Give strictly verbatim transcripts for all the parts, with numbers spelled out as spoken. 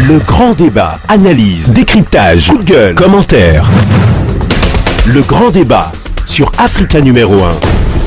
Le grand débat, analyse, décryptage, coup de gueule, commentaires. Le grand débat sur Africa numéro un.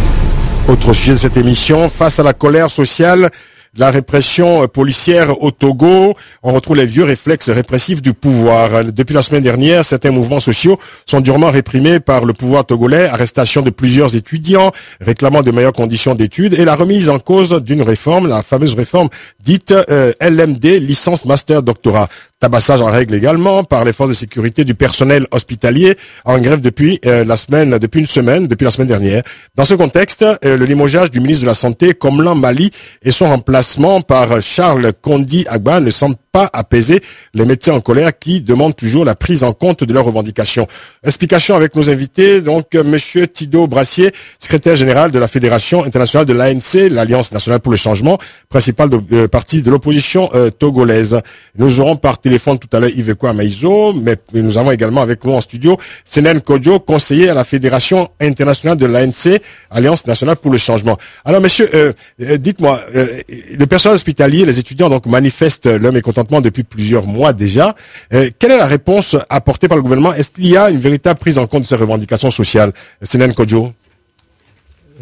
Autre sujet de cette émission, face à la colère sociale, la répression policière au Togo, on retrouve les vieux réflexes répressifs du pouvoir. Depuis la semaine dernière, certains mouvements sociaux sont durement réprimés par le pouvoir togolais, arrestation de plusieurs étudiants réclamant de meilleures conditions d'études et la remise en cause d'une réforme, la fameuse réforme dite euh, L M D, licence master doctorat. Tabassage en règle également par les forces de sécurité du personnel hospitalier en grève depuis euh, la semaine, depuis une semaine, depuis la semaine dernière. Dans ce contexte, euh, le limogeage du ministre de la Santé, Komlan Mali, et son remplacement par Charles Kondi Agba ne semble pas apaiser les médecins en colère qui demandent toujours la prise en compte de leurs revendications. Explication avec nos invités, donc euh, Monsieur Tido Brassier, secrétaire général de la Fédération internationale de l'A N C, l'Alliance nationale pour le changement, principal de, euh, parti de l'opposition euh, togolaise. Nous aurons par téléphone tout à l'heure Yves Ekwa Maïzo, mais nous avons également avec nous en studio Senen Kodjo, conseiller à la Fédération internationale de l'A N C, Alliance nationale pour le changement. Alors messieurs, euh, euh, dites-moi, euh, le personnel hospitalier, les étudiants donc manifestent leur mécontentement depuis plusieurs mois déjà. Euh, quelle est la réponse apportée par le gouvernement? Est-ce qu'il y a une véritable prise en compte de ces revendications sociales? Senen Kodjo. Euh,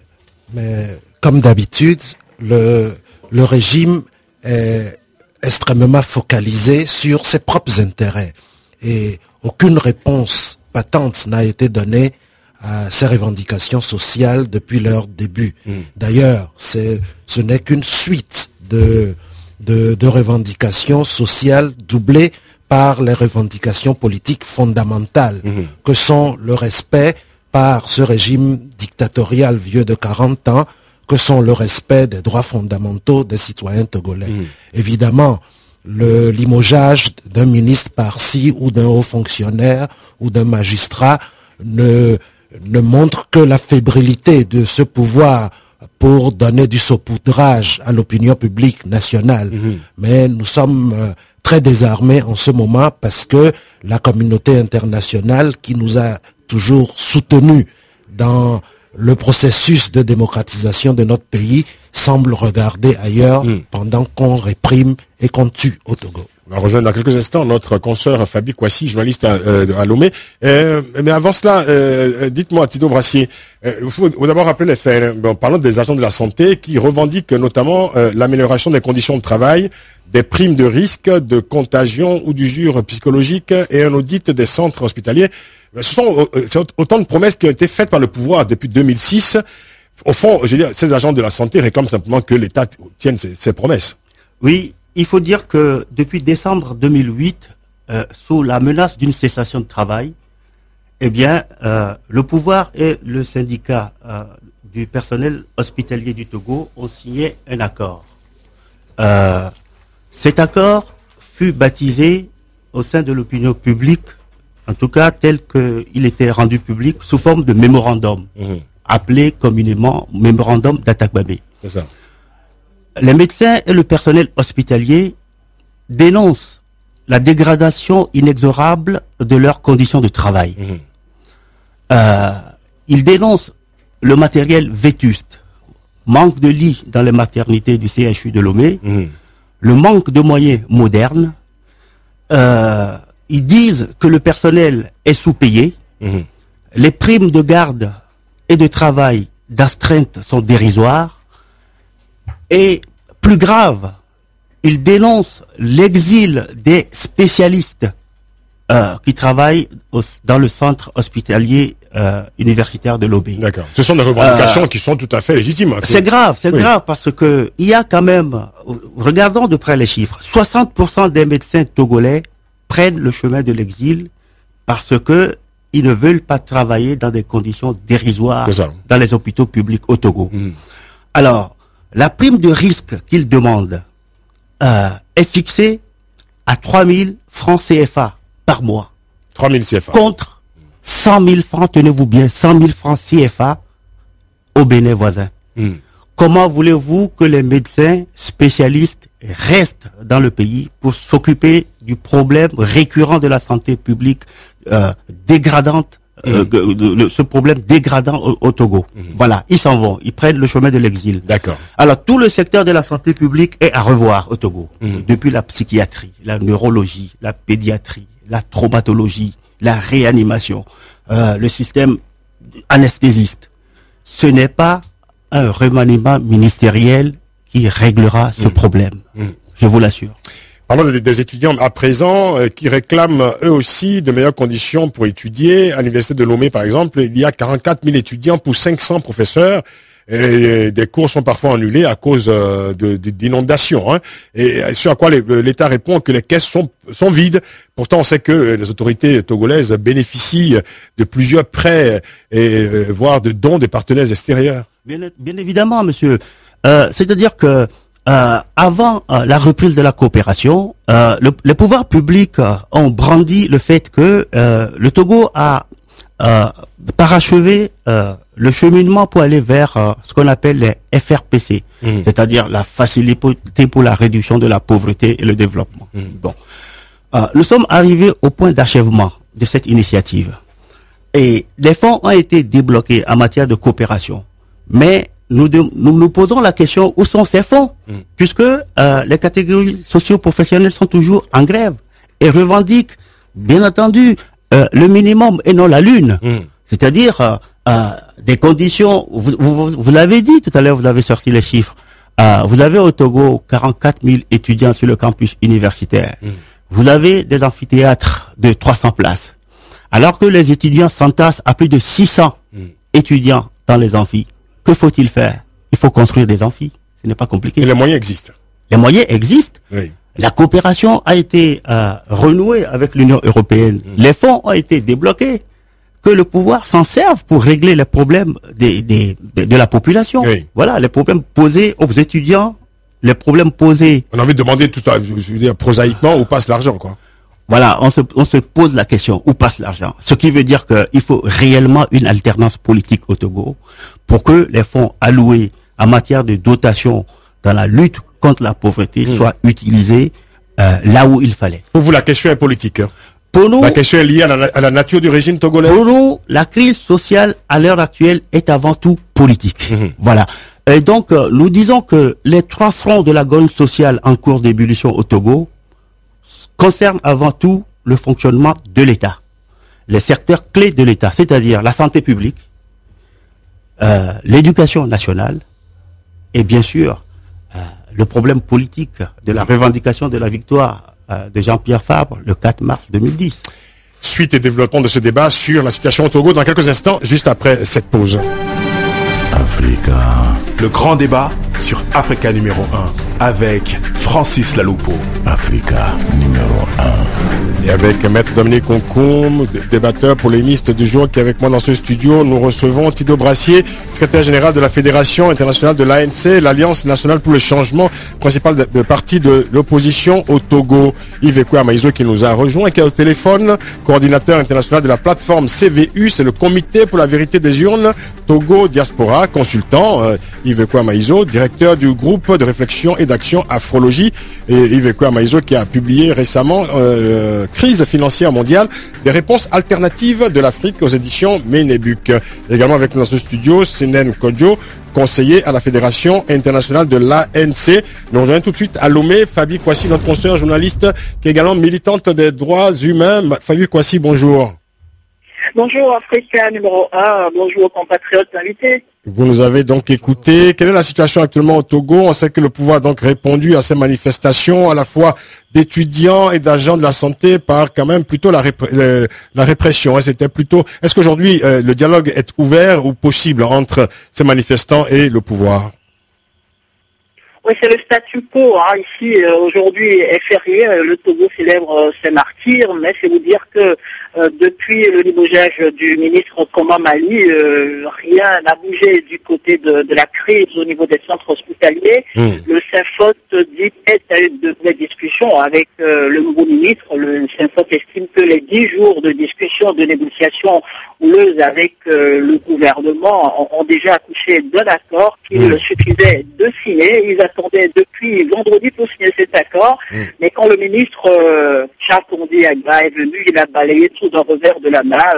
mais comme d'habitude, le, le régime est extrêmement focalisé sur ses propres intérêts et aucune réponse patente n'a été donnée à ces revendications sociales depuis leur début. Mmh. D'ailleurs, c'est, ce n'est qu'une suite de, de, de revendications sociales doublées par les revendications politiques fondamentales mmh. que sont le respect par ce régime dictatorial vieux de quarante ans, que sont le respect des droits fondamentaux des citoyens togolais. Mmh. Évidemment, le limogeage d'un ministre par-ci ou d'un haut fonctionnaire ou d'un magistrat ne, ne montre que la fébrilité de ce pouvoir pour donner du saupoudrage à l'opinion publique nationale. Mmh. Mais nous sommes euh, très désarmés en ce moment parce que la communauté internationale qui nous a toujours soutenus dans le processus de démocratisation de notre pays semble regarder ailleurs mmh. pendant qu'on réprime et qu'on tue au Togo. On va rejoindre dans quelques instants notre consoeur Fabi Kwasi, journaliste à, euh, à Lomé. Euh, mais avant cela, euh, dites-moi, Tido Brassier, euh, il faut, faut d'abord rappeler les faits. Bon, parlons des agents de la santé qui revendiquent notamment euh, l'amélioration des conditions de travail, des primes de risque, de contagion ou d'usure psychologique et un audit des centres hospitaliers. Ce sont euh, autant de promesses qui ont été faites par le pouvoir depuis deux mille six. Au fond, je veux dire, ces agents de la santé réclament simplement que l'État tienne ses, ses promesses. Oui, il faut dire que depuis décembre deux mille huit, euh, sous la menace d'une cessation de travail, eh bien, euh, le pouvoir et le syndicat euh, du personnel hospitalier du Togo ont signé un accord. Euh, cet accord fut baptisé au sein de l'opinion publique, en tout cas tel qu'il était rendu public, sous forme de mémorandum, mmh. appelé communément mémorandum d'Atakbabé. C'est ça. Les médecins et le personnel hospitalier dénoncent la dégradation inexorable de leurs conditions de travail. Mmh. Euh, ils dénoncent le matériel vétuste, manque de lits dans les maternités du C H U de Lomé, mmh. le manque de moyens modernes. Euh, ils disent que le personnel est sous-payé, mmh. les primes de garde et de travail d'astreinte sont dérisoires, et plus grave, ils dénoncent l'exil des spécialistes euh, qui travaillent au, dans le centre hospitalier euh, universitaire de Lomé. D'accord. Ce sont des revendications euh, qui sont tout à fait légitimes. C'est grave, c'est oui. grave parce que il y a quand même, regardons de près les chiffres, soixante pour cent des médecins togolais prennent le chemin de l'exil parce que ils ne veulent pas travailler dans des conditions dérisoires dans les hôpitaux publics au Togo. Mmh. Alors, la prime de risque qu'ils demandent euh, est fixée à trois mille francs C F A par mois. trois mille C F A. Contre cent mille francs, tenez-vous bien, cent mille francs C F A au Bénin voisin. Mmh. Comment voulez-vous que les médecins spécialistes restent dans le pays pour s'occuper du problème récurrent de la santé publique euh, dégradante euh, mmh. de, de, ce problème dégradant au, au Togo. Mmh. Voilà, ils s'en vont, ils prennent le chemin de l'exil. D'accord. Alors tout le secteur de la santé publique est à revoir au Togo, mmh. depuis la psychiatrie, la neurologie, la pédiatrie, la traumatologie, la réanimation, euh, le système anesthésiste. Ce n'est pas un remaniement ministériel qui réglera ce mmh. problème. Mmh. Je vous l'assure. Parlons des, des étudiants à présent euh, qui réclament eux aussi de meilleures conditions pour étudier. À l'université de Lomé, par exemple, il y a quarante-quatre mille étudiants pour cinq cents professeurs. Et des cours sont parfois annulés à cause euh, de, de, d'inondations. Hein. Et ce à quoi les, l'État répond que les caisses sont, sont vides. Pourtant, on sait que les autorités togolaises bénéficient de plusieurs prêts et euh, voire de dons des partenaires extérieurs. Bien, bien évidemment, monsieur. Euh, c'est-à-dire que Euh, avant euh, la reprise de la coopération, euh, le, les pouvoirs publics euh, ont brandi le fait que euh, le Togo a euh, parachevé euh, le cheminement pour aller vers euh, ce qu'on appelle les F R P C, mmh. c'est-à-dire la facilité pour la réduction de la pauvreté et le développement. Mmh. Bon, euh, nous sommes arrivés au point d'achèvement de cette initiative et les fonds ont été débloqués en matière de coopération, mais Nous, de, nous nous posons la question, où sont ces fonds mmh. Puisque euh, les catégories socio-professionnelles sont toujours en grève et revendiquent, bien entendu, euh, le minimum et non la lune. Mmh. C'est-à-dire euh, euh, des conditions, vous, vous, vous l'avez dit tout à l'heure, vous avez sorti les chiffres. Euh, vous avez au Togo quarante-quatre mille étudiants sur le campus universitaire. Mmh. Vous avez des amphithéâtres de trois cents places. Alors que les étudiants s'entassent à plus de six cents mmh. étudiants dans les amphis. Que faut-il faire? Il faut construire des amphis. Ce n'est pas compliqué. Et les moyens existent. Les moyens existent. Oui. La coopération a été euh, renouée avec l'Union européenne. Mmh. Les fonds ont été débloqués. Que le pouvoir s'en serve pour régler les problèmes des, des, de, de la population. Oui. Voilà, les problèmes posés aux étudiants, les problèmes posés... On a envie de demander tout à, je veux dire, prosaïquement, où passe l'argent, quoi. Voilà, on se, on se pose la question, où passe l'argent? Ce qui veut dire qu'il faut réellement une alternance politique au Togo pour que les fonds alloués en matière de dotation dans la lutte contre la pauvreté mmh. soient utilisés euh, là où il fallait. Pour vous, la question est politique. Hein? Pour nous, la question est liée à la, à la nature du régime togolais. Pour nous, la crise sociale à l'heure actuelle est avant tout politique. Mmh. Voilà. Et donc, euh, nous disons que les trois fronts de la gogne sociale en cours d'ébullition au Togo concerne avant tout le fonctionnement de l'État, les secteurs clés de l'État, c'est-à-dire la santé publique, euh, l'éducation nationale et bien sûr euh, le problème politique de la revendication de la victoire euh, de Jean-Pierre Fabre le quatre mars deux mille dix. Suite et développement de ce débat sur la situation au Togo dans quelques instants, juste après cette pause. Africa. Le grand débat sur Africa numéro un avec Francis Laloupo. Africa numéro un. Et avec Maître Dominique Onkoum, débatteur polémiste du jour qui est avec moi dans ce studio, nous recevons Tido Brassier, secrétaire général de la Fédération internationale de l'A N C, l'Alliance nationale pour le changement, principal de, de parti de l'opposition au Togo. Yves Ekwe Maïzo qui nous a rejoint, qui est au téléphone, coordinateur international de la plateforme C V U, c'est le comité pour la vérité des urnes, Togo Diaspora, consultant, euh, Yves Ekwe Maïzo, directeur du groupe de réflexion et d'action Afrologie, et Yves Ekwe Maïzo qui a publié récemment euh, Crise financière mondiale, des réponses alternatives de l'Afrique aux éditions Ménébuc. Également avec nous dans ce studio, Senen Kodjo, conseiller à la Fédération internationale de l'A N C. Nous rejoignons tout de suite à Lomé, Fabi Kouassi, notre consoeur journaliste, qui est également militante des droits humains. Fabi Kouassi, bonjour. Bonjour Africa numéro un, bonjour compatriotes invités. Vous nous avez donc écouté. Quelle est la situation actuellement au Togo? On sait que le pouvoir a donc répondu à ces manifestations, à la fois d'étudiants et d'agents de la santé, par quand même plutôt la, rép le, la répression. C'était plutôt. Est-ce qu'aujourd'hui euh, le dialogue est ouvert ou possible entre ces manifestants et le pouvoir? Oui, c'est le statu quo. Hein. Ici, euh, aujourd'hui est férié. Le Togo célèbre euh, ses martyrs, mais c'est vous dire que euh, depuis le limogeage du ministre Koma Mali, euh, rien n'a bougé du côté de, de la crise au niveau des centres hospitaliers. Mmh. Le Synfot dit qu'il y a eu de vraies discussions avec euh, le nouveau ministre. Le Synfot estime que les dix jours de discussion, de négociation houleuses avec euh, le gouvernement ont, ont déjà accouché d'un accord qu'il mmh. suffisait de signer. Ils attendait depuis vendredi pour signer cet accord, mmh. mais quand le ministre euh, Chakondi Agba est venu, il a balayé tout d'un revers de la main. Euh, mmh.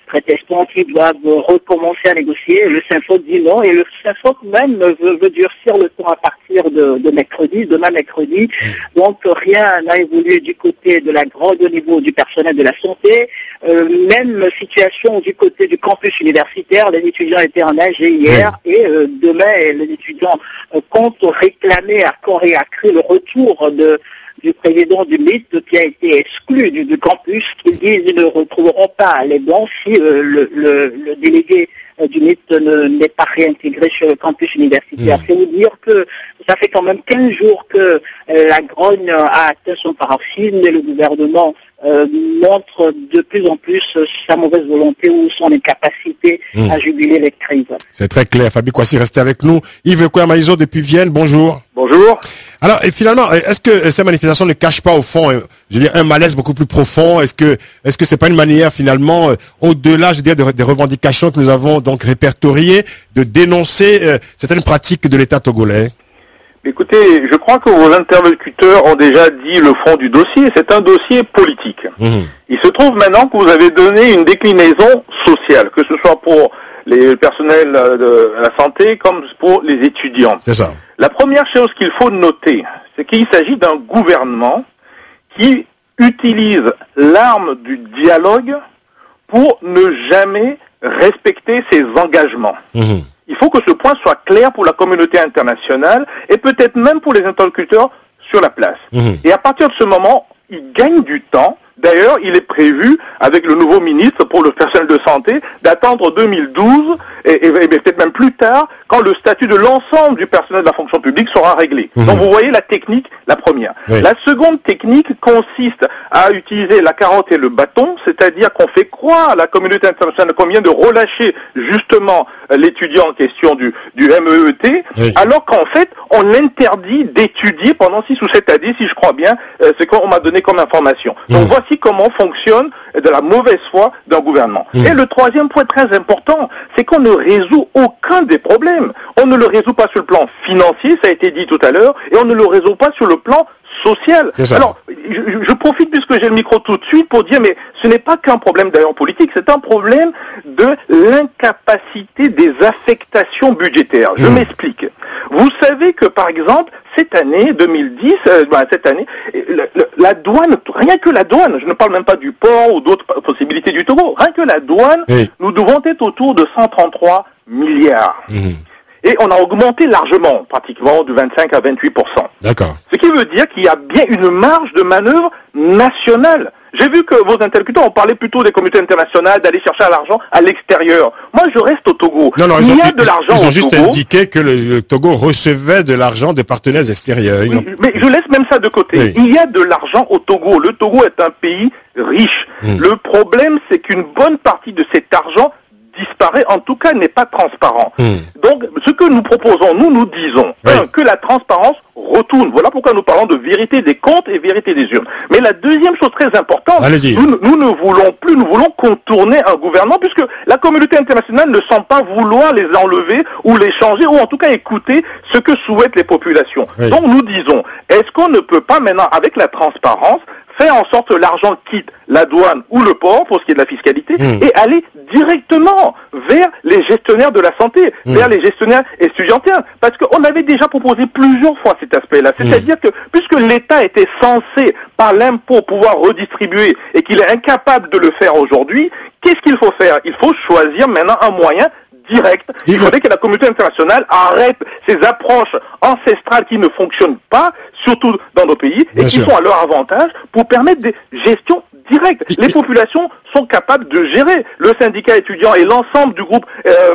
prétextant qu'ils doivent recommencer à négocier. Le Synfoc dit non, et le Synfoc même veut, veut durcir le temps à partir de, de mercredi, demain mercredi. Donc rien n'a évolué du côté de la grande au niveau du personnel de la santé. Euh, même situation du côté du campus universitaire. Les étudiants étaient en A G hier et euh, demain les étudiants euh, comptent réclamer à corps et à cri le retour de du président du M I T qui a été exclu du, du campus, qui disent qu'ils ne retrouveront pas les blancs si euh, le, le, le délégué euh, du M I T n'est pas réintégré sur le campus universitaire. Mmh. C'est vous dire que ça fait quand même quinze jours que euh, la grogne a atteint son paroxysme et le gouvernement euh, montre de plus en plus sa mauvaise volonté ou son incapacité mmh. à juguler les crises. C'est très clair. Fabi Kouassi, restez avec nous. Yves Kouamaïzo depuis Vienne, bonjour. Bonjour. Alors, et finalement, est-ce que ces manifestations ne cachent pas au fond, euh, je veux dire, un malaise beaucoup plus profond? Est-ce que, est-ce que c'est pas une manière finalement, euh, au-delà, je veux dire, de, des revendications que nous avons donc répertoriées, de dénoncer euh, certaines pratiques de l'État togolais? Écoutez, je crois que vos interlocuteurs ont déjà dit le fond du dossier. C'est un dossier politique. Mmh. Il se trouve maintenant que vous avez donné une déclinaison sociale, que ce soit pour les personnels de la santé comme pour les étudiants. C'est ça. La première chose qu'il faut noter, c'est qu'il s'agit d'un gouvernement qui utilise l'arme du dialogue pour ne jamais respecter ses engagements. Mmh. Il faut que ce point soit clair pour la communauté internationale et peut-être même pour les interlocuteurs sur la place. Mmh. Et à partir de ce moment, il gagne du temps. D'ailleurs, il est prévu, avec le nouveau ministre pour le personnel de santé, d'attendre deux mille douze, et, et, et peut-être même plus tard, quand le statut de l'ensemble du personnel de la fonction publique sera réglé. Mmh. Donc vous voyez la technique, la première. Oui. La seconde technique consiste à utiliser la carotte et le bâton, c'est-à-dire qu'on fait croire à la communauté internationale qu'on vient de relâcher justement l'étudiant en question du, du M E E T, oui. alors qu'en fait, on l'interdit d'étudier pendant six ou sept années, si je crois bien, euh, c'est qu'on m'a donné comme information. Mmh. Donc voici comment fonctionne de la mauvaise foi d'un gouvernement. Mmh. Et le troisième point très important, c'est qu'on ne résout aucun des problèmes. On ne le résout pas sur le plan financier, ça a été dit tout à l'heure, et on ne le résout pas sur le plan social. Alors, je, je profite puisque j'ai le micro tout de suite pour dire, mais ce n'est pas qu'un problème d'ailleurs politique, c'est un problème de l'incapacité des affectations budgétaires. Je mmh. m'explique. Vous savez que par exemple, cette année, deux mille dix, euh, bah, cette année, la, la, la douane, rien que la douane, je ne parle même pas du port ou d'autres possibilités du Togo, rien que la douane, oui. nous devons être autour de cent trente-trois milliards. Mmh. Et on a augmenté largement, pratiquement de vingt-cinq à vingt-huit pour cent. D'accord. Ce qui veut dire qu'il y a bien une marge de manœuvre nationale. J'ai vu que vos interlocuteurs ont parlé plutôt des communautés internationales, d'aller chercher l'argent à l'extérieur. Moi, je reste au Togo. Non, non, ils Il ont, y a de l'argent ils ont au juste Togo. indiqué que le, le Togo recevait de l'argent des partenaires extérieurs. Oui, mais je laisse même ça de côté. Oui. Il y a de l'argent au Togo. Le Togo est un pays riche. Mmh. Le problème, c'est qu'une bonne partie de cet argent disparaît, en tout cas n'est pas transparent. Mmh. Donc, ce que nous proposons, nous, nous disons oui. un, que la transparence retourne. Voilà pourquoi nous parlons de vérité des comptes et vérité des urnes. Mais la deuxième chose très importante, nous, nous ne voulons plus, nous voulons contourner un gouvernement puisque la communauté internationale ne semble pas vouloir les enlever ou les changer ou en tout cas écouter ce que souhaitent les populations. Oui. Donc nous disons, est-ce qu'on ne peut pas maintenant, avec la transparence, faire en sorte que l'argent quitte la douane ou le port pour ce qui est de la fiscalité mmh. et aller directement vers les gestionnaires de la santé, mmh. vers les gestionnaires étudiantins. Parce qu'on avait déjà proposé plusieurs fois cet aspect-là. C'est-à-dire mmh. que puisque l'État était censé, par l'impôt, pouvoir redistribuer et qu'il est incapable de le faire aujourd'hui, qu'est-ce qu'il faut faire? Il faut choisir maintenant un moyen direct. Il, Il faudrait que la communauté internationale arrête ces approches ancestrales qui ne fonctionnent pas, surtout dans nos pays, Bien et qui sûr. sont à leur avantage pour permettre des gestions directes. Il, Les il... populations sont capables de gérer. Le syndicat étudiant et l'ensemble du groupe euh,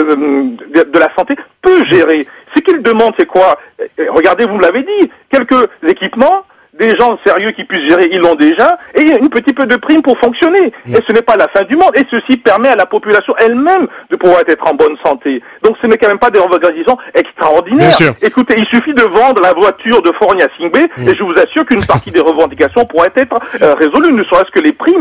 de, de la santé peut gérer. Ce qu'ils demandent, c'est quoi? Regardez, vous me l'avez dit, quelques équipements, des gens sérieux qui puissent gérer, ils l'ont déjà, et une petite peu de prime pour fonctionner. Mmh. Et ce n'est pas la fin du monde. Et ceci permet à la population elle-même de pouvoir être en bonne santé. Donc ce n'est quand même pas des revendications extraordinaires. Écoutez, il suffit de vendre la voiture de Fornia Singbe, mmh. et je vous assure qu'une partie des revendications pourrait être euh, résolues, ne serait-ce que les primes.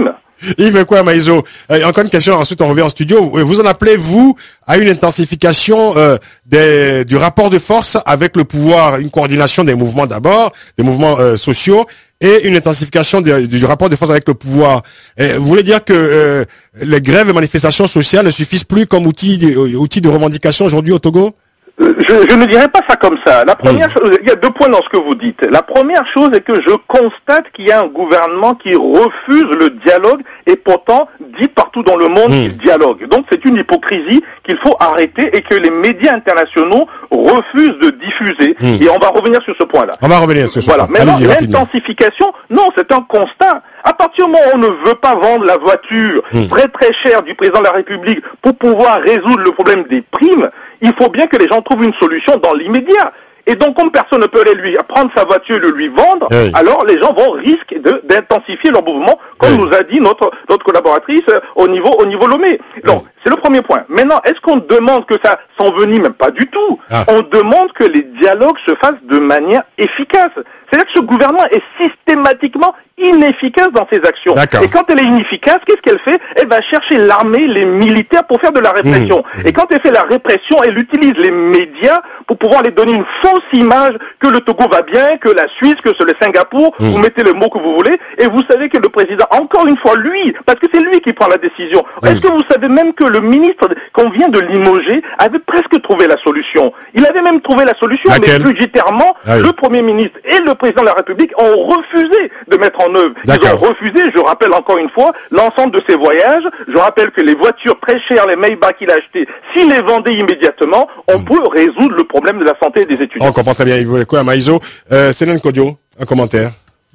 Yves Kouya Maïzo, euh, encore une question, ensuite on revient en studio. Vous en appelez, vous, à une intensification euh, des, du rapport de force avec le pouvoir, une coordination des mouvements d'abord, des mouvements euh, sociaux, et une intensification du, du rapport de force avec le pouvoir. Et vous voulez dire que euh, les grèves et manifestations sociales ne suffisent plus comme outil de, outil de revendication aujourd'hui au Togo? Je, je ne dirais pas ça comme ça. La première mmh. chose, il y a deux points dans ce que vous dites. La première chose est que je constate qu'il y a un gouvernement qui refuse le dialogue et pourtant dit partout dans le monde mmh. qu'il dialogue. Donc c'est une hypocrisie qu'il faut arrêter et que les médias internationaux refusent de diffuser. Mmh. Et on va revenir sur ce point-là. On va revenir sur ce voilà. point. Maintenant, l'intensification, non, c'est un constat. À partir du moment où on ne veut pas vendre la voiture mmh. très très chère du président de la République pour pouvoir résoudre le problème des primes, il faut bien que les gens trouvent une solution dans l'immédiat. Et donc, comme personne ne peut aller lui prendre sa voiture et le lui vendre, oui. alors les gens vont risquer de, d'intensifier leur mouvement, comme oui. nous a dit notre, notre collaboratrice euh, au niveau, au niveau Lomé. Donc, oui. c'est le premier point. Maintenant, est-ce qu'on demande que ça s'envenime? Pas du tout. Ah. On demande que les dialogues se fassent de manière efficace. C'est-à-dire que ce gouvernement est systématiquement inefficace dans ses actions. D'accord. Et quand elle est inefficace, qu'est-ce qu'elle fait? Elle va chercher l'armée, les militaires pour faire de la répression. Mmh. Et quand elle fait la répression, elle utilise les médias pour pouvoir les donner une fausse image que le Togo va bien, que la Suisse, que c'est le Singapour, mmh. vous mettez le mot que vous voulez, et vous savez que le président, encore une fois, lui, parce que c'est lui qui prend la décision, mmh. est-ce que vous savez même que le ministre qu'on vient de limoger avait presque trouvé la solution? Il avait même trouvé la solution, Laquelle? mais budgétairement, ah oui. le Premier ministre et le président de la République ont refusé de mettre en œuvre. Ils ont refusé, je rappelle encore une fois, l'ensemble de ses voyages. Je rappelle que les voitures très chères, les Maybach qu'il a achetées, s'il les vendait immédiatement, on mmh. peut résoudre le problème de la santé des étudiants. On comprend très bien, Yves Kouya Maïzo. Euh, Sénène Kodio, un commentaire.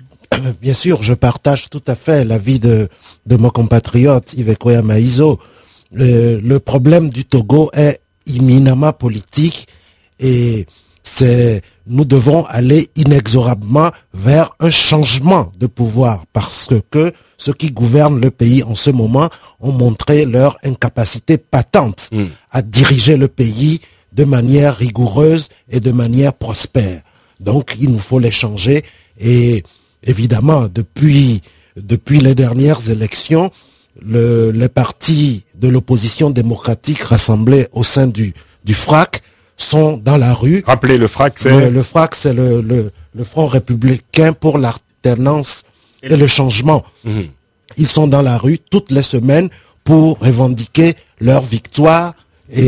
Bien sûr, je partage tout à fait l'avis de, de mon compatriote Yves Kouya Maïzo. Le, le problème du Togo est éminemment politique et c'est, nous devons aller inexorablement vers un changement de pouvoir parce que ceux qui gouvernent le pays en ce moment ont montré leur incapacité patente mmh. à diriger le pays de manière rigoureuse et de manière prospère. Donc, il nous faut les changer et évidemment, depuis, depuis les dernières élections, le, les partis de l'opposition démocratique rassemblés au sein du, du F R A C sont dans la rue. Rappelez, le F R A C, c'est... Le, le F R A C, c'est le, le, le Front républicain pour l'alternance et le changement. Mmh. Ils sont dans la rue toutes les semaines pour revendiquer leur victoire et,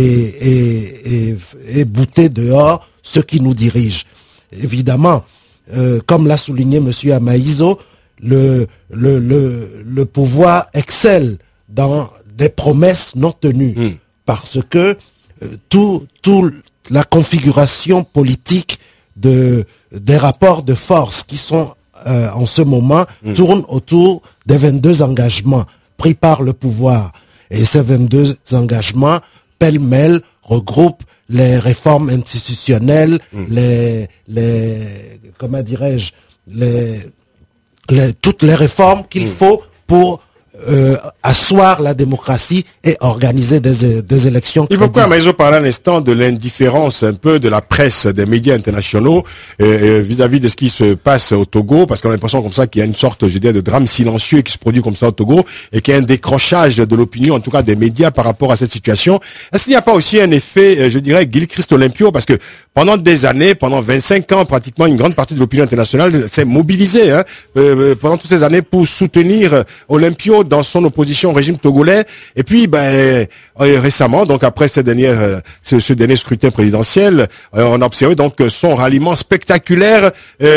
et, et, et bouter dehors ceux qui nous dirigent. Évidemment, euh, comme l'a souligné M. Amaïzo, le, le, le, le pouvoir excelle dans des promesses non tenues mmh. parce que euh, tout, tout la configuration politique de, des rapports de force qui sont euh, en ce moment mmh. tourne autour des vingt-deux engagements pris par le pouvoir. Et ces vingt-deux engagements, pêle-mêle, regroupent les réformes institutionnelles, mmh. les, les, comment dirais-je, les, les, toutes les réformes qu'il mmh. faut pour Euh, asseoir la démocratie et organiser des, des élections. Il faut quoi, Maïzo, parler un instant de l'indifférence un peu de la presse, des médias internationaux euh, vis-à-vis de ce qui se passe au Togo, parce qu'on a l'impression comme ça qu'il y a une sorte, je dirais, de drame silencieux qui se produit comme ça au Togo et qu'il y a un décrochage de l'opinion, en tout cas des médias par rapport à cette situation. Est-ce qu'il n'y a pas aussi un effet, je dirais, Gilchrist Olympio, parce que pendant des années, pendant vingt-cinq ans, pratiquement une grande partie de l'opinion internationale s'est mobilisée hein, euh, pendant toutes ces années pour soutenir Olympio dans son opposition au régime togolais. Et puis, ben, euh, récemment, donc après ce dernier, euh, ce, ce dernier scrutin présidentiel, euh, on a observé donc son ralliement spectaculaire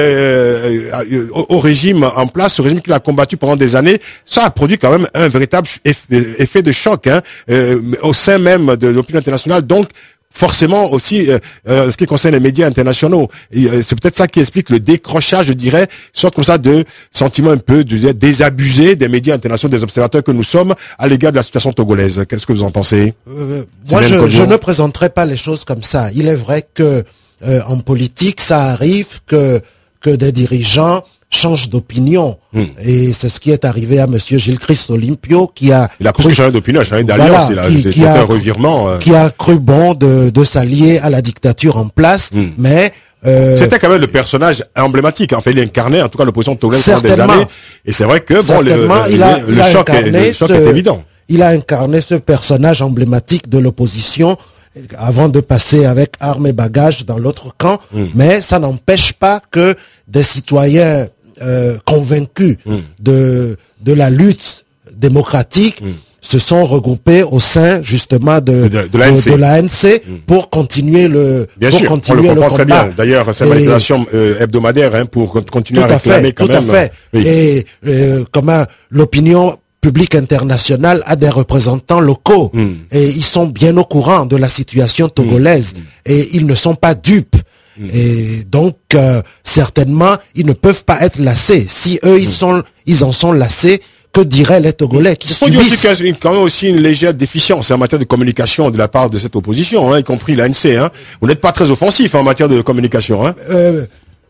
euh, euh, au, au régime en place, ce régime qu'il a combattu pendant des années. Ça a produit quand même un véritable effet, effet de choc hein, euh, au sein même de l'opinion internationale. Donc, forcément aussi, euh, euh, ce qui concerne les médias internationaux, et, euh, c'est peut-être ça qui explique le décrochage, je dirais, sorte comme ça de sentiment un peu de, désabusé des médias internationaux, des observateurs que nous sommes à l'égard de la situation togolaise. Qu'est-ce que vous en pensez? euh, Moi, je, je ne présenterai pas les choses comme ça. Il est vrai que euh, en politique, ça arrive que que des dirigeants changent d'opinion. Mmh. Et c'est ce qui est arrivé à Monsieur Gilchrist Olympio, qui a... Il a presque changé d'opinion, il a changé d'alliance, voilà, il a fait un revirement. Euh... Qui a cru bon de, de s'allier à la dictature en place, mmh. mais Euh, C'était quand même le personnage emblématique. En fait, il incarnait en tout cas l'opposition togolaise pendant des années. Et c'est vrai que bon, le, le, il a, le, il a choc, est, le choc ce, est évident. Il a incarné ce personnage emblématique de l'opposition avant de passer avec armes et bagages dans l'autre camp. Mm. Mais ça n'empêche pas que des citoyens euh, convaincus mm. de de la lutte démocratique mm. se sont regroupés au sein justement de, de, de l'A N C, de, de l'A N C mmh. pour continuer le bien pour sûr, continuer on le comprend le très bien. D'ailleurs, c'est une manifestation euh, hebdomadaire hein, pour continuer à réclamer fait, quand tout même. Tout à fait. Oui. Et euh, comment l'opinion publique internationale a des représentants locaux mmh. et ils sont bien au courant de la situation togolaise mmh. et ils ne sont pas dupes. Mmh. Et donc euh, certainement ils ne peuvent pas être lassés. Si eux ils mmh. sont ils en sont lassés, que diraient les Togolais qui subissent... Il faut dire qu'il y a quand même aussi une légère déficience en matière de communication de la part de cette opposition, hein, y compris l'A N C. Hein. Vous n'êtes pas très offensif en matière de communication. Hein. Euh,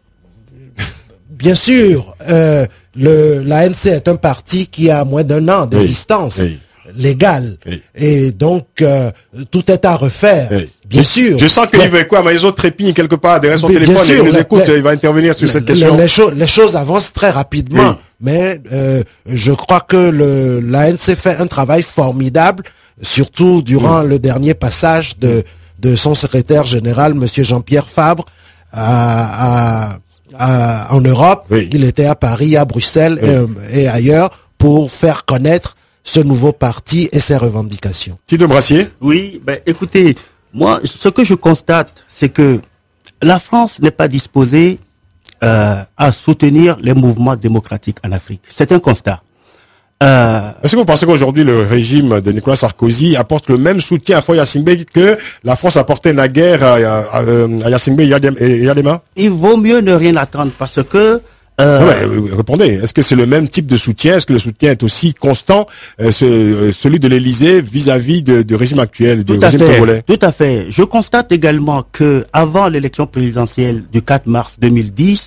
bien sûr, euh, le, l'A N C est un parti qui a moins d'un an d'existence oui, oui. légale. Oui. Et donc, euh, tout est à refaire. Oui. Bien je, sûr. Je sens que mais, Yves Kwamaïzo trépigne quelque part derrière son téléphone sûr, et il nous écoute, les, il va intervenir sur les, cette question. Les, les, cho- les choses avancent très rapidement. Oui. Mais euh, je crois que le, l'A N C fait un travail formidable, surtout durant mmh. le dernier passage de, de son secrétaire général, Monsieur Jean-Pierre Fabre, à, à, à, en Europe. Oui. Il était à Paris, à Bruxelles oui. et, et ailleurs pour faire connaître ce nouveau parti et ses revendications. Tito Brassier. Oui, ben écoutez, moi, ce que je constate, c'est que la France n'est pas disposée Euh, à soutenir les mouvements démocratiques en Afrique. C'est un constat. Euh, Est-ce que vous pensez qu'aujourd'hui le régime de Nicolas Sarkozy apporte le même soutien à Faure Gnassingbé que la France apportait naguère à, à, à, à Gnassingbé et Yadema? Il vaut mieux ne rien attendre parce que Euh... Ouais, répondez, est-ce que c'est le même type de soutien? Est-ce que le soutien est aussi constant, euh, ce, euh, celui de l'Élysée vis-à-vis de, du régime actuel, du tout régime à fait, togolais? Tout à fait. Je constate également que avant l'élection présidentielle du quatre mars deux mille dix,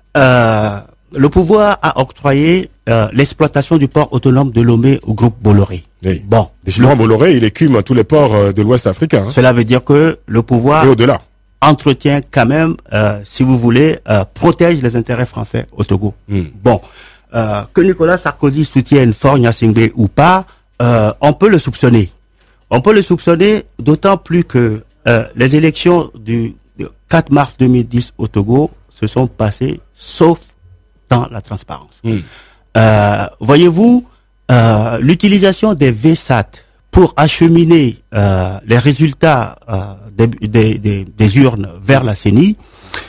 euh, le pouvoir a octroyé euh, l'exploitation du port autonome de Lomé au groupe Bolloré. Oui. Bon, décidément, Bolloré, il écume tous les ports euh, de l'Ouest africain. Hein. Cela veut dire que le pouvoir... Et au-delà. entretient quand même, euh, si vous voulez, euh, protège les intérêts français au Togo. Mm. Bon, euh, que Nicolas Sarkozy soutienne Faure Gnassingbé ou pas, euh, on peut le soupçonner. On peut le soupçonner d'autant plus que euh, les élections du quatre mars deux mille dix au Togo se sont passées sauf dans la transparence. Mm. Euh, voyez-vous, euh, l'utilisation des V S A T pour acheminer euh, les résultats euh, des, des, des, des urnes vers la C E N I,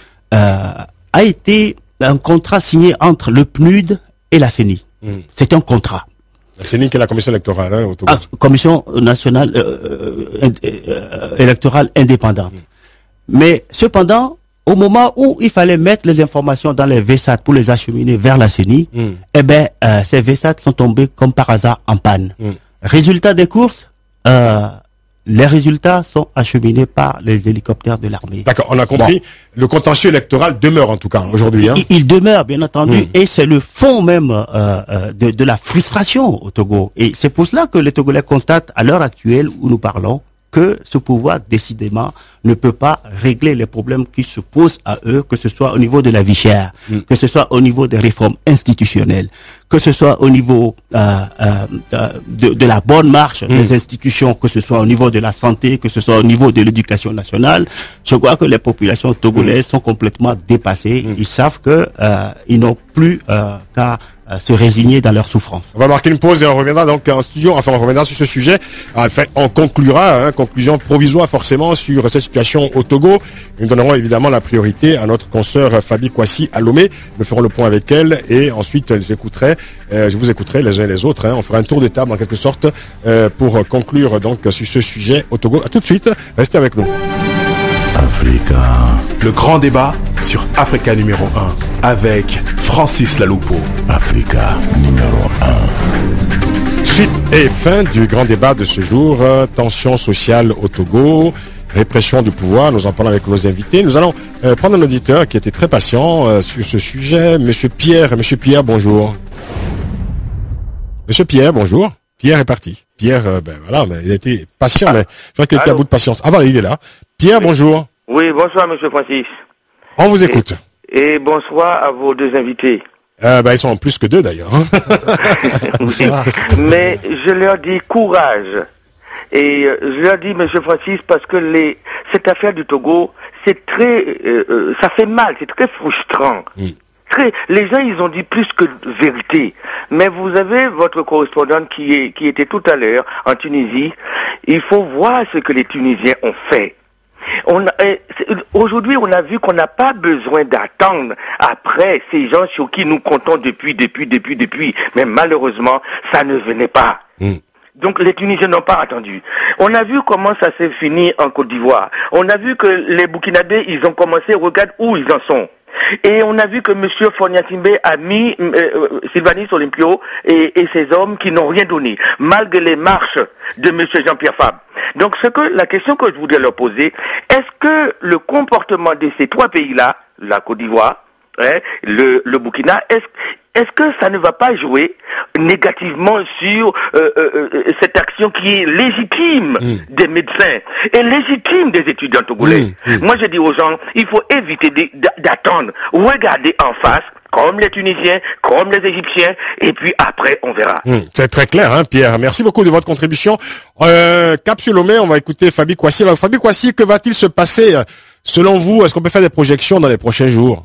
euh, a été un contrat signé entre le P N U D et la C E N I. Mmh. C'est un contrat. La C E N I qui est la commission électorale, hein, au Togo. Ah, commission nationale euh, euh, électorale indépendante. Mmh. Mais cependant, au moment où il fallait mettre les informations dans les V S A T pour les acheminer vers la C E N I, mmh. eh ben, euh, ces V S A T sont tombés comme par hasard en panne. Mmh. Résultat des courses, euh, les résultats sont acheminés par les hélicoptères de l'armée. D'accord, on a compris. Bon. Le contentieux électoral demeure en tout cas aujourd'hui. Hein. Il, il demeure bien entendu, mmh. et c'est le fond même euh, euh, de, de la frustration au Togo. Et c'est pour cela que les Togolais constatent à l'heure actuelle où nous parlons que ce pouvoir décidément ne peut pas régler les problèmes qui se posent à eux, que ce soit au niveau de la vie chère, mmh. que ce soit au niveau des réformes institutionnelles, que ce soit au niveau euh, euh, de, de la bonne marche mmh. des institutions, que ce soit au niveau de la santé, que ce soit au niveau de l'éducation nationale. Je crois que les populations togolaises mmh. sont complètement dépassées. Mmh. Ils savent que euh, ils n'ont plus euh, qu'à euh, se résigner dans leur souffrance. On va marquer une pause et on reviendra donc en studio. Enfin, on reviendra sur ce sujet. Enfin, on conclura, hein, conclusion provisoire forcément sur cette situation au Togo. Nous donnerons évidemment la priorité à notre consoeur Fabi Kwasi à Lomé. Nous ferons le point avec elle et ensuite j'écouterai, euh, je vous écouterai les uns et les autres. Hein. On fera un tour de table en quelque sorte euh, pour conclure donc sur ce sujet au Togo. À tout de suite. Restez avec nous. Africa. Le grand débat sur Africa numéro un avec Francis Laloupo. Africa numéro un. Suite et fin du grand débat de ce jour. Euh, tension sociale au Togo. Répression du pouvoir, nous en parlons avec nos invités. Nous allons euh, prendre un auditeur qui était très patient euh, sur ce sujet. Monsieur Pierre, Monsieur Pierre, bonjour. Monsieur Pierre, bonjour. Pierre est parti. Pierre, euh, ben voilà, mais il a été patient, mais je crois qu'il était à bout de patience. Ah voilà, il est là. Pierre, oui. Bonjour. Oui, bonsoir, Monsieur Francis. On vous écoute. Et, et bonsoir à vos deux invités. Euh, bah, ils sont en plus que deux d'ailleurs. Hein. Oui. Mais je leur dis courage. Et euh, je leur dis, Monsieur Francis, parce que les, cette affaire du Togo, c'est très, euh, euh, ça fait mal, c'est très frustrant. Mm. Très, les gens, ils ont dit plus que vérité. Mais vous avez votre correspondante qui est, qui était tout à l'heure en Tunisie. Il faut voir ce que les Tunisiens ont fait. On a, euh, aujourd'hui, on a vu qu'on n'a pas besoin d'attendre après ces gens sur qui nous comptons depuis, depuis, depuis, depuis. Mais malheureusement, ça ne venait pas. Mm. Donc les Tunisiens n'ont pas attendu. On a vu comment ça s'est fini en Côte d'Ivoire. On a vu que les Burkinabés, ils ont commencé, regarde où ils en sont. Et on a vu que M. Fournier-Timbe a mis euh, Sylvanus Olympio et, et ses hommes qui n'ont rien donné, malgré les marches de M. Jean-Pierre Fabre. Donc ce que la question que je voudrais leur poser, est-ce que le comportement de ces trois pays-là, la Côte d'Ivoire, hein, le, le Burkina, est-ce Est-ce que ça ne va pas jouer négativement sur euh, euh, cette action qui est légitime mmh. des médecins et légitime des étudiants togolais? mmh, mmh. Moi, je dis aux gens, il faut éviter d'attendre, regarder en face, comme les Tunisiens, comme les Égyptiens, et puis après, on verra. Mmh, c'est très clair, hein, Pierre. Merci beaucoup de votre contribution. Euh, Cap sur Lomé, on va écouter Fabi Kouassi. Alors, Fabi Kouassi, que va-t-il se passer selon vous? Est-ce qu'on peut faire des projections dans les prochains jours?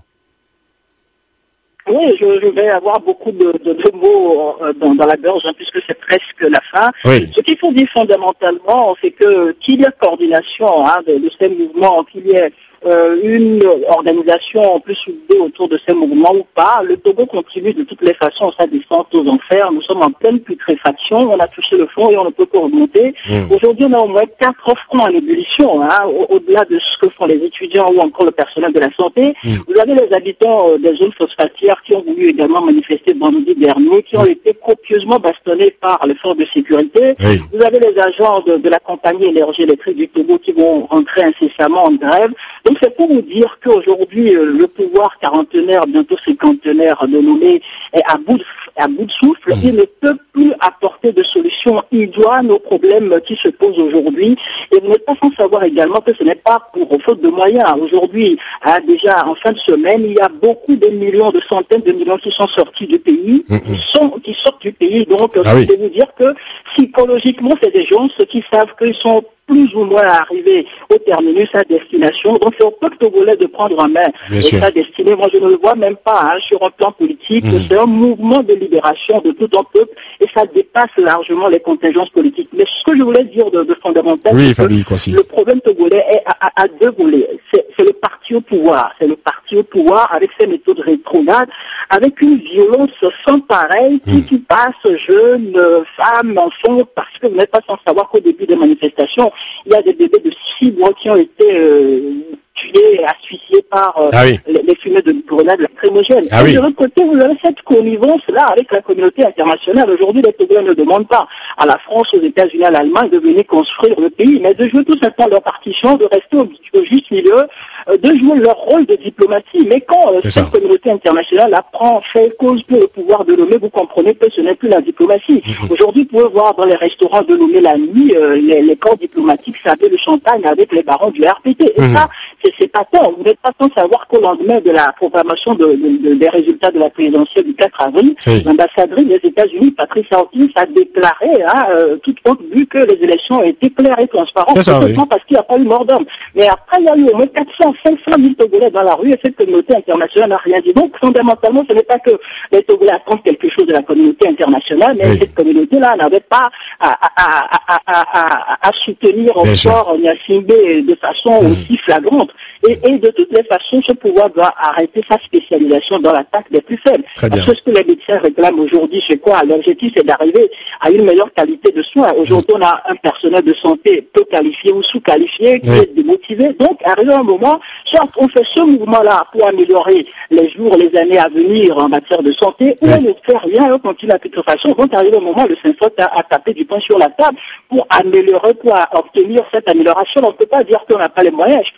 Oui, je, je vais avoir beaucoup de, de, de mots euh, dans, dans la gorge, hein, puisque c'est presque la fin. Oui. Ce qu'il faut dire fondamentalement, c'est que qu'il y ait coordination hein, de, de ces mouvements, qu'il y ait euh, une organisation plus soudée autour de ces mouvements ou pas, le Togo continue de toutes les façons sa descente aux enfers. Nous sommes en pleine putréfaction, on a touché le fond et on ne peut pas remonter. Mmh. Aujourd'hui, on a au moins quatre fronts en ébullition, hein, au-delà de ce que font les étudiants ou encore le personnel de la santé. Mmh. Vous avez les habitants euh, des zones phosphatières qui ont voulu également manifester vendredi dernier, qui ont été copieusement bastonnés par les forces de sécurité. Oui. Vous avez les agents de, de la compagnie énergie électrique du Togo qui vont entrer incessamment en grève. Donc c'est pour vous dire qu'aujourd'hui, euh, le pouvoir quarantenaire, bientôt cinquantenaire de Lomé est à bout de, à bout de souffle. Mmh. Il ne peut plus apporter de solutions idoines aux problèmes qui se posent aujourd'hui. Et vous n'êtes pas sans savoir également que ce n'est pas pour faute de moyens. Aujourd'hui, hein, déjà en fin de semaine, il y a beaucoup de millions, de centaines de millions qui sont sortis du pays, mmh. qui, sont, qui sortent du pays. Donc, ah je vais oui. vous dire que psychologiquement, c'est des gens ceux qui savent qu'ils sont plus ou moins arriver au terminus à destination. Donc c'est au peuple togolais de prendre en main sa destinée. Moi je ne le vois même pas hein, sur un plan politique. Mmh. C'est un mouvement de libération de tout un peuple et ça dépasse largement les contingences politiques. Mais ce que je voulais dire de, de fondamental, oui, c'est que le problème togolais est à, à, à deux volets. C'est, c'est le parti au pouvoir. C'est le parti au pouvoir avec ses méthodes rétrogrades, avec une violence sans pareil qui, mmh. qui passe jeunes, femmes, enfants, parce que vous n'êtes pas sans savoir qu'au début des manifestations, il y a des bébés de six mois qui ont été euh, tués, asphyxiés par euh, ah oui. les, les fumées de grenades lacrymogènes. Ah et oui. de l'autre côté, vous avez cette connivence-là avec la communauté internationale. Aujourd'hui, les Togolais ne demandent pas à la France, aux États-Unis, à l'Allemagne de venir construire le pays, mais de jouer tout simplement leur partition, de rester au, au juste milieu, euh, de jouer leur rôle de diplomatie. Mais quand euh, cette ça. communauté internationale apprend, fait cause pour le pouvoir de Lomé, vous comprenez que ce n'est plus la diplomatie. Mmh. Aujourd'hui, vous pouvez voir dans les restaurants de Lomé la nuit, euh, les, les corps diplomatiques servaient le champagne avec les barons du R P T. Et mmh. ça, c'est pas tant. Vous n'êtes pas sans savoir qu'au lendemain de la proclamation de, de, de, des résultats de la présidentielle du quatre avril, oui. l'ambassadrice des États-Unis, Patricia Hawkins, a déclaré, hein, euh, tout compte vu que les élections ont été claires et transparentes, tout simplement oui. parce qu'il n'y a pas eu mort d'homme. Mais après, il y a eu au moins quatre cents, cinq cent mille Togolais dans la rue et cette communauté internationale n'a rien dit. Donc, fondamentalement, ce n'est pas que les Togolais attendent quelque chose de la communauté internationale, mais oui. cette communauté-là n'avait pas à, à, à, à, à, à, à soutenir encore Gnassingbé de façon mmh. aussi flagrante. Et, et de toutes les façons, ce pouvoir doit arrêter sa spécialisation dans l'attaque des plus faibles. Parce que ce que les médecins réclament aujourd'hui, c'est quoi? L'objectif, c'est d'arriver à une meilleure qualité de soins. Aujourd'hui, on a un personnel de santé peu qualifié ou sous-qualifié qui oui. est démotivé. Donc, arrivé un moment, soit on fait ce mouvement-là pour améliorer les jours, les années à venir en matière de santé, ou oui. on ne fait rien, on continue à toute façon. Donc, arrivé un moment, le Saint-Faute a, a tapé du poing sur la table pour améliorer, pour obtenir cette amélioration. On ne peut pas dire qu'on n'a pas les moyens. Je pourrais aller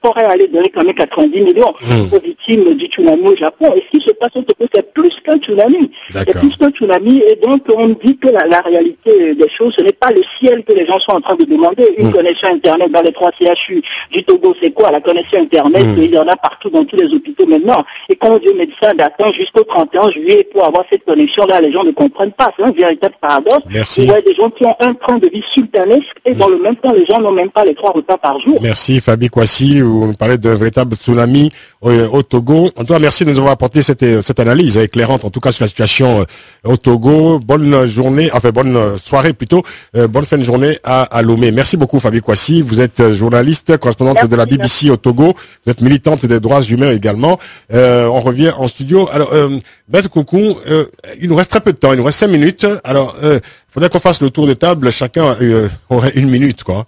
avait donné quand même quatre-vingt-dix millions mmh. aux victimes du tsunami au Japon. Et ce qui se passe au Togo, c'est plus qu'un tsunami. C'est plus qu'un tsunami. Et donc, on dit que la, la réalité des choses, ce n'est pas le ciel que les gens sont en train de demander. Une mmh. connexion Internet dans les trois C H U du Togo, c'est quoi? La connexion Internet, mmh. il y en a partout dans tous les hôpitaux maintenant. Et quand Dieu médecin d'attendre jusqu'au trente et un juillet pour avoir cette connexion-là, les gens ne comprennent pas. C'est un véritable paradoxe. Merci. Il y a des gens qui ont un train de vie sultanesque et dans le même temps, les gens n'ont même pas les trois repas par jour. Merci Fabi Kwasi, vous nous parlez d'un véritable tsunami au, au Togo. En tout cas, merci de nous avoir apporté cette, cette analyse éclairante, en tout cas sur la situation au Togo. Bonne journée, enfin bonne soirée plutôt, euh, bonne fin de journée à, à Lomé. Merci beaucoup Fabi Kwasi, vous êtes journaliste, correspondante merci, de la B B C merci. Au Togo, vous êtes militante des droits humains également. Euh, on revient en studio. Alors, euh, Beth Koukou, euh, il nous reste très peu de temps, il nous reste cinq minutes. Alors, il euh, faudrait qu'on fasse le tour de table, chacun euh, aurait une minute, quoi.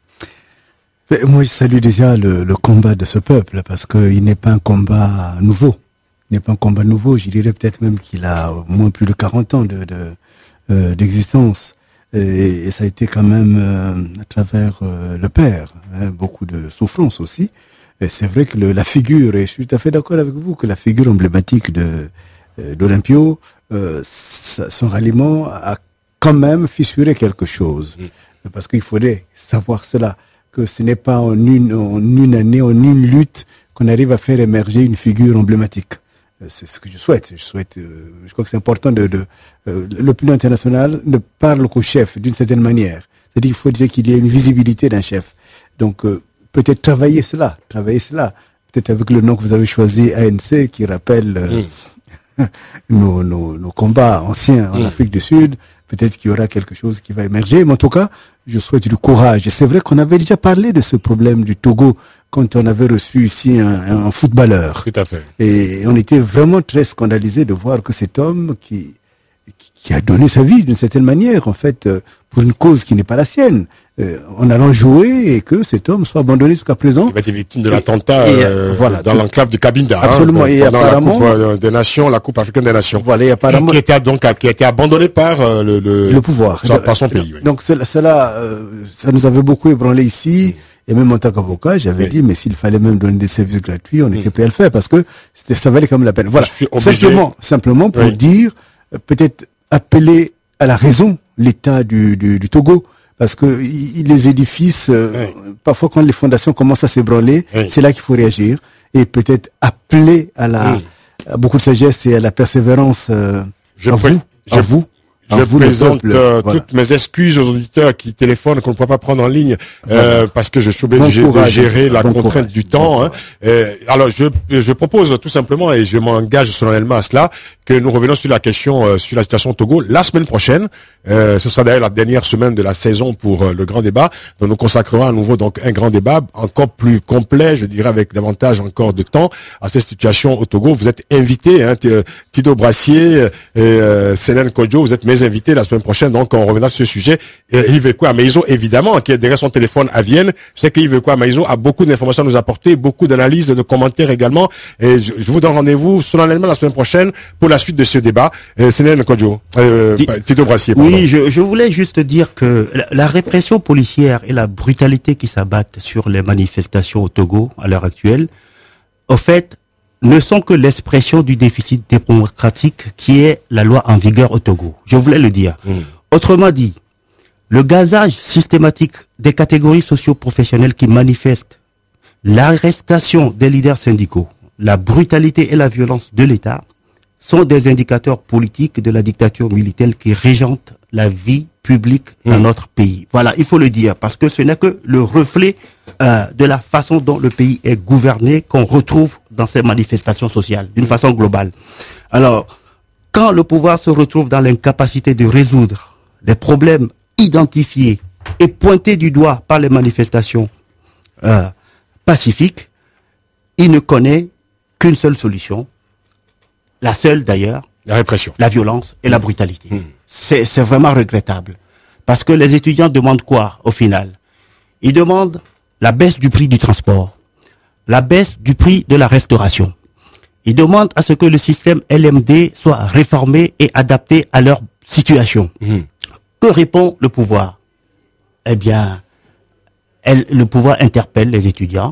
Moi, je salue déjà le, le combat de ce peuple, parce qu'il n'est pas un combat nouveau. Il n'est pas un combat nouveau, je dirais peut-être même qu'il a au moins plus de quarante ans de, de, euh, d'existence. Et, et ça a été quand même euh, à travers euh, le père, hein, beaucoup de souffrance aussi. Et c'est vrai que le, la figure, et je suis tout à fait d'accord avec vous, que la figure emblématique de euh, d'Olympio, euh, son ralliement a quand même fissuré quelque chose. Mmh. Parce qu'il faudrait savoir cela, que ce n'est pas en une, en une année, en une lutte, qu'on arrive à faire émerger une figure emblématique. Euh, c'est ce que je souhaite. Je souhaite, euh, je crois que c'est important de, de euh, l'opinion internationale ne parle qu'au chef d'une certaine manière. C'est-à-dire qu'il faut dire qu'il y ait une visibilité d'un chef. Donc, euh, peut-être travailler cela, travailler cela. Peut-être avec le nom que vous avez choisi, A N C, qui rappelle euh, mmh. nos, nos, nos combats anciens en mmh. Afrique du Sud. Peut-être qu'il y aura quelque chose qui va émerger. Mais en tout cas, je souhaite du courage. Et c'est vrai qu'on avait déjà parlé de ce problème du Togo quand on avait reçu ici un, un footballeur. Tout à fait. Et on était vraiment très scandalisés de voir que cet homme qui, qui a donné sa vie d'une certaine manière, en fait, pour une cause qui n'est pas la sienne, euh, en allant jouer et que cet homme soit abandonné jusqu'à présent. Il a été victime de l'attentat euh, voilà, dans l'enclave du Cabinda. Absolument. Hein, et apparemment, la Coupe des Nations, la Coupe africaine des Nations. Voilà, et apparemment, qui était donc qui a été abandonné par euh, le, le, le pouvoir, par, par son pays. Oui. Donc cela, cela euh, ça nous avait beaucoup ébranlé ici. Mmh. Et même en tant qu'avocat, j'avais oui. dit, mais s'il fallait même donner des services gratuits, on mmh. était prêt à le faire parce que ça valait quand même la peine. Voilà. Simplement, simplement pour oui. dire, euh, peut-être appeler à la raison l'État du, du, du Togo. Parce que y, les édifices, euh, oui. parfois quand les fondations commencent à s'ébranler, oui. c'est là qu'il faut réagir et peut-être appeler à la oui. à beaucoup de sagesse et à la persévérance euh, je à, prie, vous, je, à vous. Je vous, présente peuple, euh, voilà. toutes mes excuses aux auditeurs qui téléphonent, qu'on ne peut pas prendre en ligne, voilà. euh, parce que je suis obligé bon courage, de gérer la bon contrainte courage, du temps. Bon hein. euh, alors, je, je propose tout simplement, et je m'engage solennellement à cela, que nous revenons sur la question, euh, sur la situation au Togo la semaine prochaine. Euh, ce sera d'ailleurs la dernière semaine de la saison pour euh, le grand débat. Donc, nous consacrerons à nouveau donc un grand débat encore plus complet, je dirais, avec davantage encore de temps à cette situation au Togo. Vous êtes invités, hein, Tito Brassier et euh, Célène Kodjo, vous êtes mes invités la semaine prochaine. Donc, on reviendra sur ce sujet. Et Yves Ekwa Maïzo, évidemment, qui est derrière son téléphone à Vienne. Je sais que Yves Ekwa Maïzo a beaucoup d'informations à nous apporter, beaucoup d'analyses, de commentaires également. Et je, je vous donne rendez-vous solennellement la semaine prochaine pour la suite de ce débat. Euh, Célène Kodjo, euh, Tito Brassier. Pardon. Oui, je, je voulais juste dire que la, la répression policière et la brutalité qui s'abattent sur les manifestations au Togo à l'heure actuelle, au fait, ne sont que l'expression du déficit démocratique qui est la loi en vigueur au Togo. Je voulais le dire. Mmh. Autrement dit, le gazage systématique des catégories socio-professionnelles qui manifestent, l'arrestation des leaders syndicaux, la brutalité et la violence de l'État sont des indicateurs politiques de la dictature militaire qui régente la vie publique mmh. dans notre pays. Voilà, il faut le dire, parce que ce n'est que le reflet euh, de la façon dont le pays est gouverné qu'on retrouve dans ces manifestations sociales, d'une mmh. façon globale. Alors, quand le pouvoir se retrouve dans l'incapacité de résoudre les problèmes identifiés et pointés du doigt par les manifestations euh, pacifiques, il ne connaît qu'une seule solution, la seule d'ailleurs, la répression, la violence et mmh. la brutalité. Mmh. C'est, c'est vraiment regrettable. Parce que les étudiants demandent quoi au final? Ils demandent la baisse du prix du transport, la baisse du prix de la restauration. Ils demandent à ce que le système L M D soit réformé et adapté à leur situation. Mmh. Que répond le pouvoir? Eh bien, elle, le pouvoir interpelle les étudiants,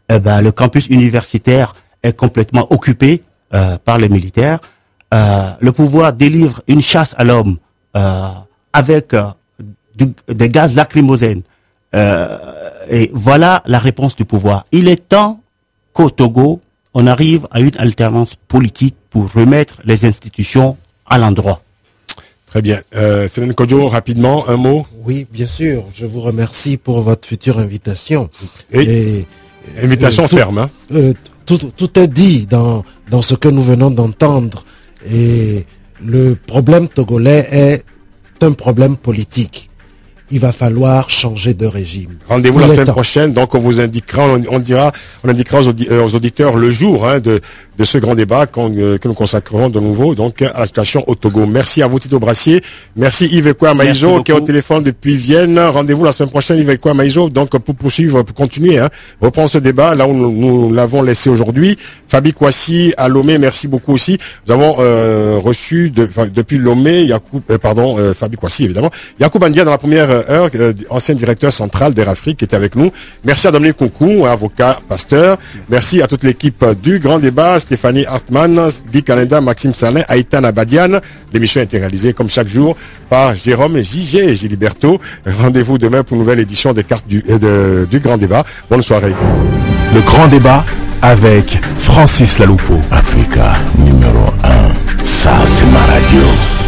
eh ben, le campus universitaire est complètement occupé euh, par les militaires. Euh, le pouvoir délivre une chasse à l'homme euh, avec euh, du, des gaz lacrymogènes. Euh, et voilà la réponse du pouvoir. Il est temps qu'au Togo, on arrive à une alternance politique pour remettre les institutions à l'endroit. Très bien. Euh, Céline Kodjo, rapidement, un mot. Oui, bien sûr. Je vous remercie pour votre future invitation. Et, et invitation euh, tout, ferme. Hein. Euh, tout, tout est dit dans, dans ce que nous venons d'entendre. Et le problème togolais est un problème politique. Il va falloir changer de régime. Rendez-vous la semaine temps. prochaine, donc on vous indiquera, on, on dira, on indiquera aux, audi aux auditeurs le jour hein, de, de ce grand débat euh, que nous consacrerons de nouveau donc à la situation au Togo. Merci à vous Tito Brassier, merci Yves Ekwa Maïzo qui est au téléphone depuis Vienne. Rendez-vous la semaine prochaine Yves Ekwa Maïzo donc pour poursuivre, pour continuer, hein, reprendre ce débat là où nous, nous l'avons laissé aujourd'hui. Fabi Kouassi à Lomé, merci beaucoup aussi. Nous avons euh, reçu de, enfin, depuis Lomé, Yacoub, euh, pardon, euh, Fabi Kouassi évidemment, Yacoub Andia dans la première heure, euh, ancien directeur central d'Air Afrique qui était avec nous. Merci à Dominique Koukou, avocat, pasteur. Merci à toute l'équipe du Grand Débat, Stéphanie Hartmann, Guy Canada, Maxime Salin, Aïtan Abadian. L'émission a été réalisée comme chaque jour par Jérôme J G et Giliberto. Rendez-vous demain pour une nouvelle édition des cartes du, euh, de, du Grand Débat. Bonne soirée. Le Grand Débat avec Francis Laloupo. Africa numéro un, ça c'est ma radio.